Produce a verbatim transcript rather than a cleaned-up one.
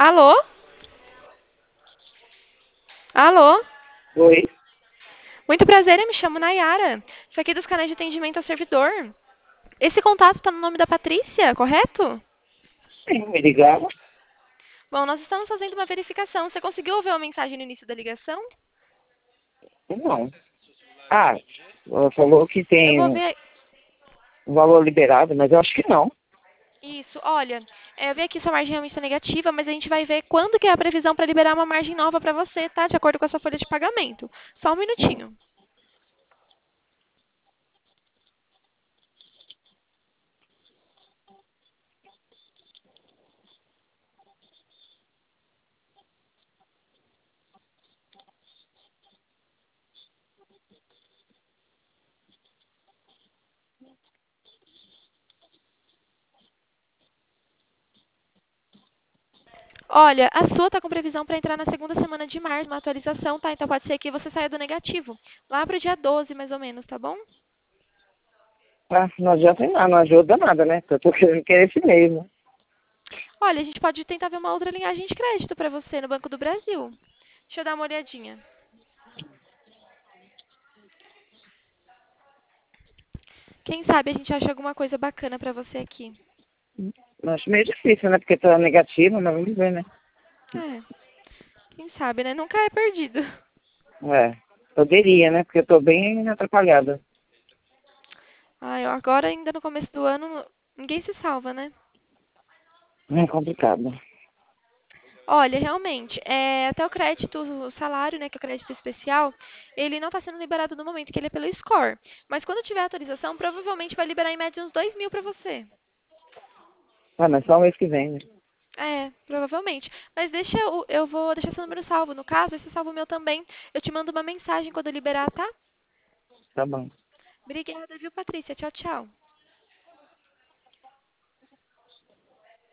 Alô? Alô? Oi, Muito prazer, eu me chamo Nayara. Isso aqui é dos canais de atendimento ao servidor. Esse contato está no nome da Patrícia, correto? sim, me ligaram? Bom, nós estamos fazendo uma verificação. Você conseguiu ouvir a mensagem no início da ligação? Não. Ah, ela falou que Eu tem vou um ver. valor liberado, mas eu acho que não. Isso, olha, é, eu vi aqui sua margem realmente está negativa, mas a gente vai ver quando que é a previsão para liberar uma margem nova para você, tá? De acordo com a sua folha de pagamento. Só um minutinho. Olha, a sua está com previsão para entrar na segunda semana de março, uma atualização, tá? Então pode ser que você saia do negativo. Lá para o dia doze, mais ou menos, tá bom? Ah, não adianta em nada, não ajuda nada, né? Eu tô querendo querer esse mesmo. Olha, a gente pode tentar ver uma outra linhagem de crédito para você no Banco do Brasil. Deixa eu dar uma olhadinha. Quem sabe a gente acha alguma coisa bacana para você aqui. Acho meio difícil, né? Porque tá negativo, mas vamos ver, né? É, quem sabe, né? Nunca é perdido. É, poderia, né? Porque eu tô bem atrapalhada. Ah, eu agora ainda no começo do ano, ninguém se salva, né? É complicado. Olha, realmente, é, até o crédito, o salário, né, que é o crédito especial, ele não está sendo liberado no momento, que ele é pelo score. Mas quando tiver atualização, provavelmente vai liberar em média uns dois mil para você. Ah, mas só o mês que vem, né? É, provavelmente. Mas deixa eu, eu vou deixar seu número salvo. No caso, esse salvo meu também. Eu te mando uma mensagem quando eu liberar, tá? Tá bom. Obrigada, viu, Patrícia? Tchau, tchau.